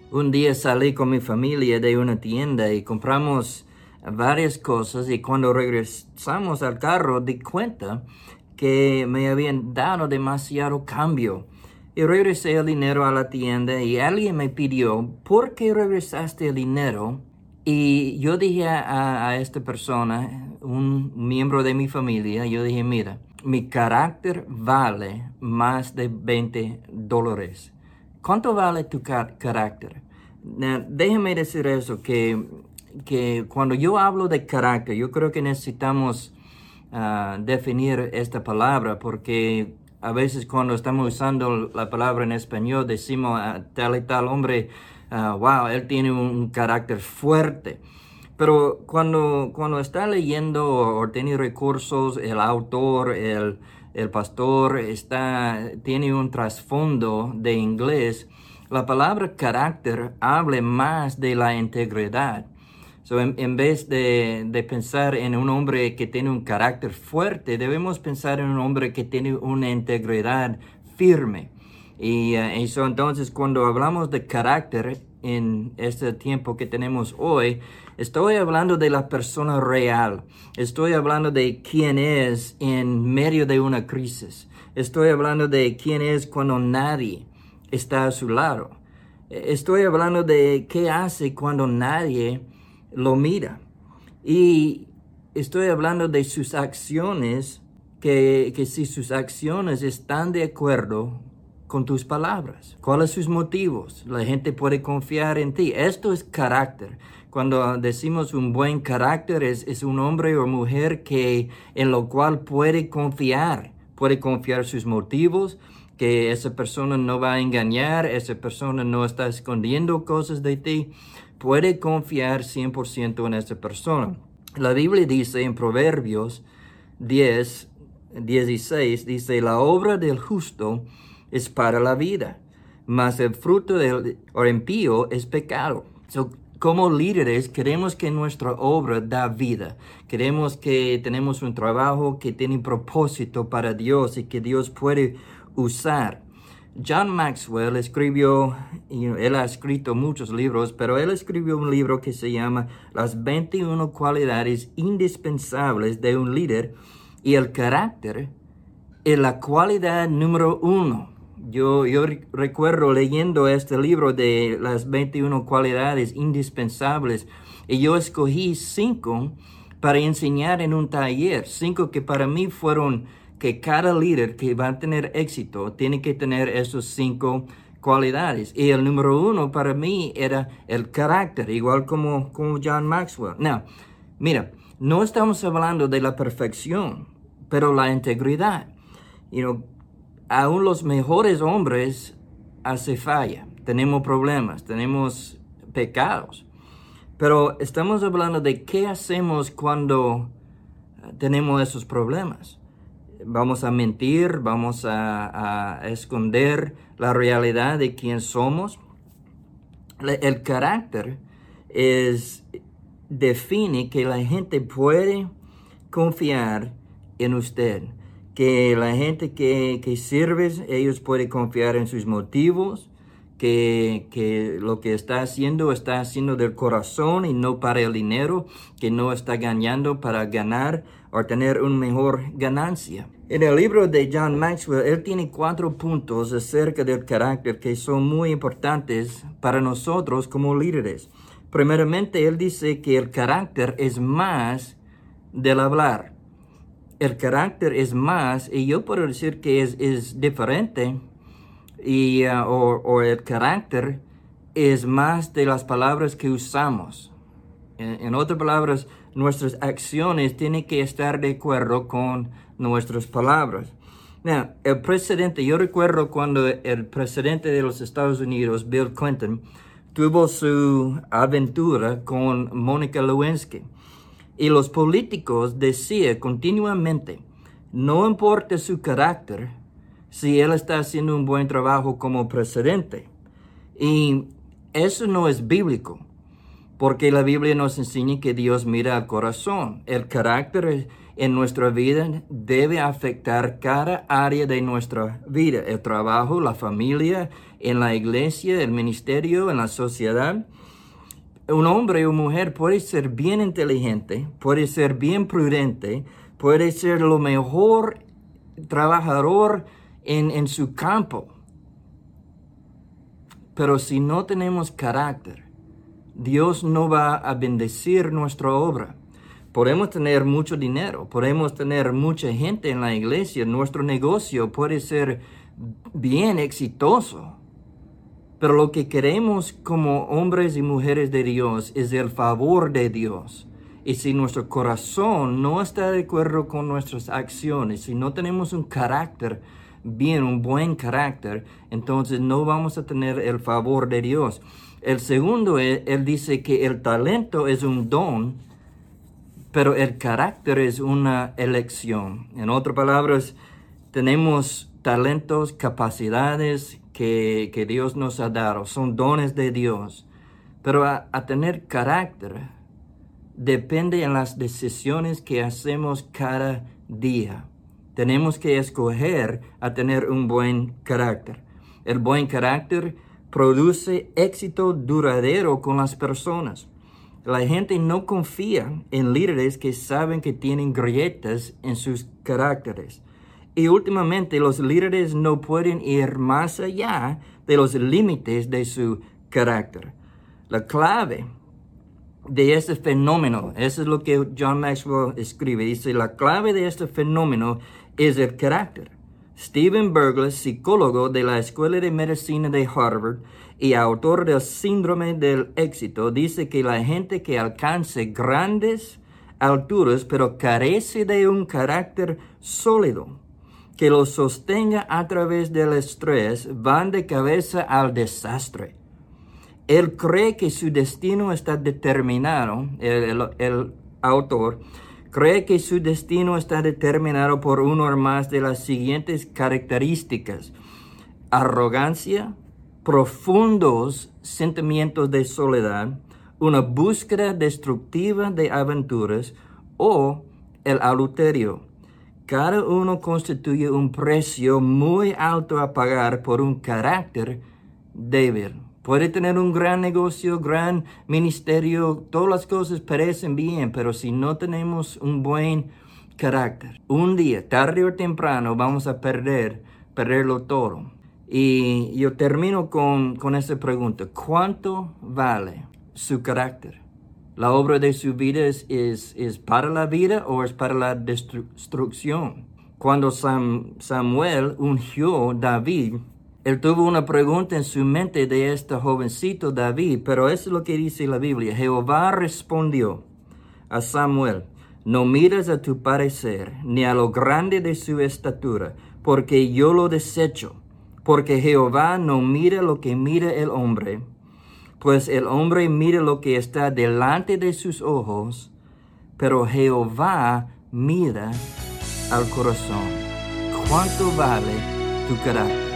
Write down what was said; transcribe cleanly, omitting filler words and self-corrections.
Un día salí con mi familia de una tienda y compramos varias cosas y cuando regresamos al carro di cuenta que me habían dado demasiado cambio. Y regresé el dinero a la tienda y alguien me pidió, ¿por qué regresaste el dinero? Y yo dije a esta persona, un miembro de mi familia, yo dije, mira, mi carácter vale más de $20. ¿Cuánto vale tu carácter? Déjeme decir eso, que cuando yo hablo de carácter, yo creo que necesitamos definir esta palabra, porque a veces cuando estamos usando la palabra en español decimos tal y tal hombre, wow, él tiene un carácter fuerte. Pero cuando está leyendo o tiene recursos, el autor, el pastor tiene un trasfondo de inglés, la palabra carácter habla más de la integridad. So, en vez de pensar en un hombre que tiene un carácter fuerte, debemos pensar en un hombre que tiene una integridad firme. Entonces, cuando hablamos de carácter en este tiempo que tenemos hoy, estoy hablando de la persona real. Estoy hablando de quién es en medio de una crisis. Estoy hablando de quién es cuando nadie está a su lado. Estoy hablando de qué hace cuando nadie lo mira. Y estoy hablando de sus acciones, que si sus acciones están de acuerdo con tus palabras. ¿Cuáles son sus motivos? La gente puede confiar en ti. Esto es carácter. Cuando decimos un buen carácter es un hombre o mujer en lo cual puede confiar sus motivos, que esa persona no va a engañar, esa persona no está escondiendo cosas de ti. Puede confiar 100% en esa persona. La Biblia dice en Proverbios 10:16, dice, la obra del justo es para la vida, mas el fruto del impío es pecado. Como líderes queremos que nuestra obra da vida. Queremos que tenemos un trabajo que tiene propósito para Dios y que Dios puede usar. John Maxwell escribió, él ha escrito muchos libros, pero él escribió un libro que se llama Las 21 cualidades indispensables de un líder, y el carácter es la cualidad número 1. Yo recuerdo leyendo este libro de las 21 cualidades indispensables y yo escogí 5 para enseñar en un taller, 5 que para mí fueron que cada líder que va a tener éxito tiene que tener esos 5 cualidades. Y el número 1 para mí era el carácter, igual como John Maxwell. Now, mira, no estamos hablando de la perfección, pero la integridad. Aún los mejores hombres hace falla. Tenemos problemas, tenemos pecados. Pero estamos hablando de qué hacemos cuando tenemos esos problemas. Vamos a mentir, vamos a esconder la realidad de quién somos. El carácter define que la gente puede confiar en usted. Que la gente que sirve, ellos pueden confiar en sus motivos, que lo que está haciendo del corazón y no para el dinero, que no está ganando para ganar o tener una mejor ganancia. En el libro de John Maxwell, él tiene 4 puntos acerca del carácter que son muy importantes para nosotros como líderes. Primeramente, él dice que el carácter es más del hablar. El carácter es más, y yo puedo decir que es diferente, o el carácter es más de las palabras que usamos. En otras palabras, nuestras acciones tienen que estar de acuerdo con nuestras palabras. Now, yo recuerdo cuando el presidente de los Estados Unidos, Bill Clinton, tuvo su aventura con Mónica Lewinsky. Y los políticos decían continuamente, no importa su carácter, si él está haciendo un buen trabajo como presidente. Y eso no es bíblico, porque la Biblia nos enseña que Dios mira al corazón. El carácter en nuestra vida debe afectar cada área de nuestra vida, el trabajo, la familia, en la iglesia, el ministerio, en la sociedad. Un hombre o mujer puede ser bien inteligente, puede ser bien prudente, puede ser lo mejor trabajador en su campo. Pero si no tenemos carácter, Dios no va a bendecir nuestra obra. Podemos tener mucho dinero, podemos tener mucha gente en la iglesia, nuestro negocio puede ser bien exitoso. Pero lo que queremos como hombres y mujeres de Dios es el favor de Dios. Y si nuestro corazón no está de acuerdo con nuestras acciones, si no tenemos un carácter bien, un buen carácter, entonces no vamos a tener el favor de Dios. El segundo, él dice que el talento es un don, pero el carácter es una elección. En otras palabras, tenemos talentos, capacidades que Dios nos ha dado, son dones de Dios. Pero a tener carácter depende en las decisiones que hacemos cada día. Tenemos que escoger a tener un buen carácter. El buen carácter produce éxito duradero con las personas. La gente no confía en líderes que saben que tienen grietas en sus caracteres. Y últimamente los líderes no pueden ir más allá de los límites de su carácter. La clave de este fenómeno, eso es lo que John Maxwell escribe, dice, la clave de este fenómeno es el carácter. Stephen Burgess, psicólogo de la Escuela de Medicina de Harvard y autor del Síndrome del Éxito, dice que la gente que alcance grandes alturas pero carece de un carácter sólido que los sostenga a través del estrés, van de cabeza al desastre. Él cree que su destino está determinado, el autor cree que su destino está determinado por uno o más de las siguientes características: arrogancia, profundos sentimientos de soledad, una búsqueda destructiva de aventuras o el adulterio. Cada uno constituye un precio muy alto a pagar por un carácter débil. Puede tener un gran negocio, gran ministerio, todas las cosas parecen bien, pero si no tenemos un buen carácter, un día, tarde o temprano, vamos a perderlo todo. Y yo termino con esta pregunta: ¿cuánto vale su carácter? ¿La obra de su vida es para la vida o es para la destrucción? Cuando Samuel ungió a David, él tuvo una pregunta en su mente de este jovencito David, pero eso es lo que dice la Biblia. Jehová respondió a Samuel: no mires a tu parecer, ni a lo grande de su estatura, porque yo lo desecho. Porque Jehová no mira lo que mira el hombre, pues el hombre mira lo que está delante de sus ojos, pero Jehová mira al corazón. ¿Cuánto vale tu carácter?